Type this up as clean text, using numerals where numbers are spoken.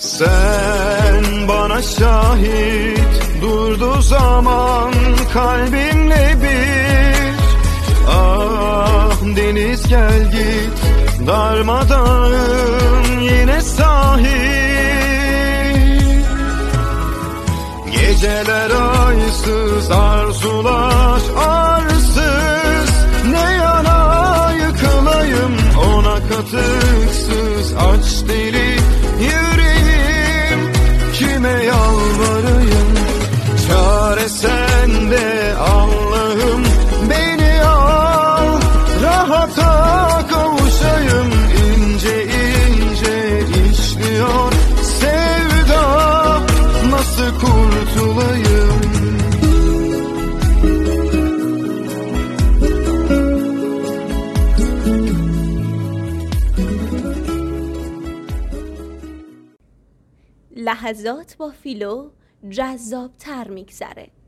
Sen bana şahit, durdu zaman kalbimle bir. Ah deniz gel git, darmadağın yine sahil. Geceler aysız, arzular arsız. Ne yana yıkılayım ona katıksız. Aç deli yüreğim, kime yalvarayım? Çare sende Allah'ım, beni al, rahata kavuşayım. İnce ince işliyor sevda, nasıl kurtulayım? لحظات با فیلو جذاب‌تر میگذره.